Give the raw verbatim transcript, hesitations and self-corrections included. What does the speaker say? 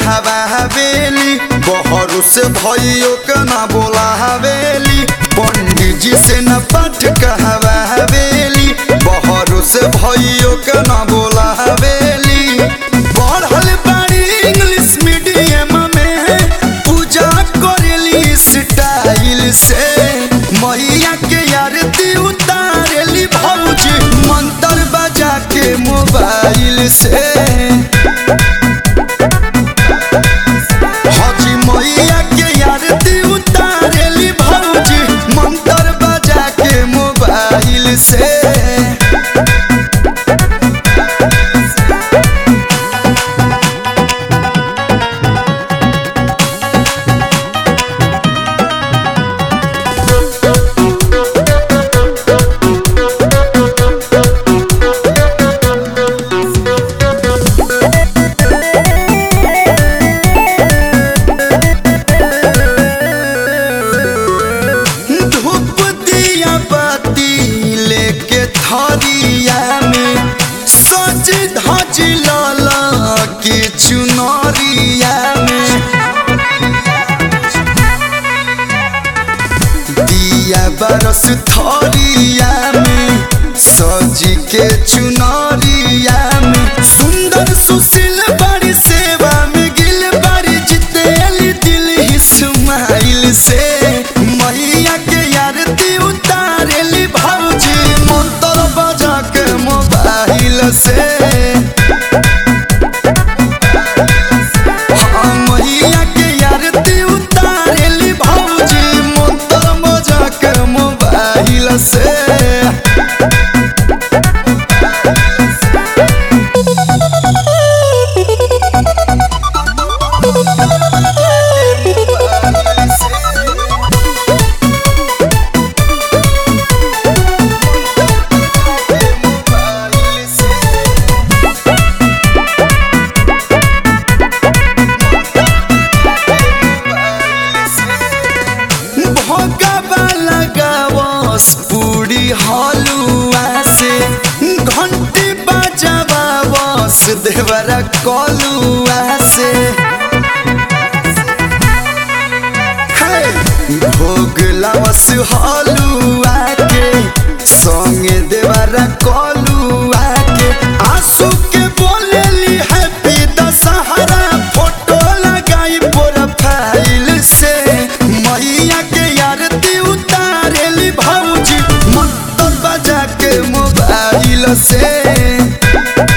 कहवा हवेली बहरू से भइयो के ना बोला हवेली पंडित जी से न पाठ कहवा हवेली बहरू से भइयो के ना बोला हवेली पढ़ल बाड़ी इंग्लिश मीडियम में पूजा करेली स्टाइल से मैया के आरती उतारेली भौजी मंत्र बजा के मोबाइल से हाजी मैया के आरती उतारेली भौजी मंत्र बजा के मोबाइल से थरिया में सज धज लाला के चुनरिया में दिया बरस थरिया में सज के चुनरिया में सुंदर सुशील बड़ी सेवा में गिल बड़ी जितेली दिल ही सुमाइल से मैया के आरती उतारेली भौजी मंत्र बजा के मोबाइल से हाँ मैया के आरती उतारेली भौजी मंत्र बजा के मोबाइल से पूरी हलुआ से घंटी बजावास देवरा कलुआ से भोग लावस हलुआ के संगे देवरा कलुआ के आंसू के बोलेली हैप्पी दशहरा फोटो लगाई प्रोफाइल से मैया के आरती उतारेली भौजी मंत्र बजा के मोबाइल से